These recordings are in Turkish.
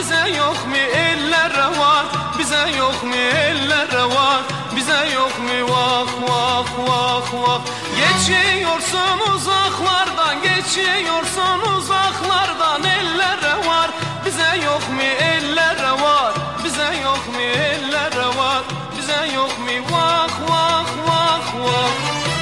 bize yok mu eller var, bize yok mu eller var, bize yok mu vah vah vah vah. Geçiyorsun uzaklardan, geçiyorsun uzaklardan, eller var, bize yok mu eller var, bize yok mu eller var, bize yok mu vah vah vah vah.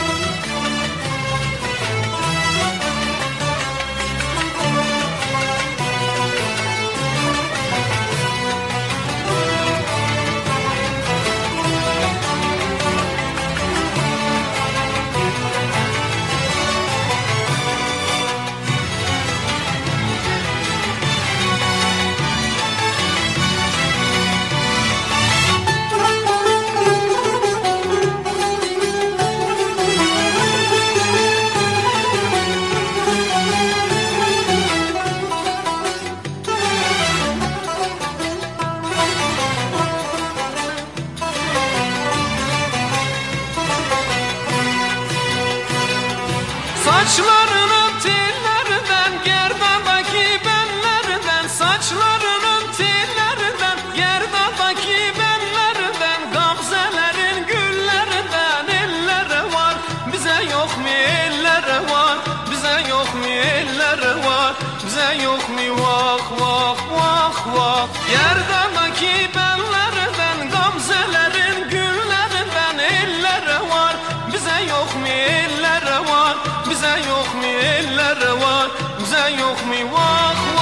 Saçlarının tillerinden, gerdandaki benlerden, saçlarının tillerinden, gerdandaki benlerden, gamzelerin güllerinden, ellere var, bize yok mu ellere var, bize yok mu ellere var, bize yok mu vah vah vah vah. Gerdandaki benlerden, gamzelerin güllerinden, ellere var, bize yok mu ellere var, bize yok mu eller var, bize yok mu vah vah.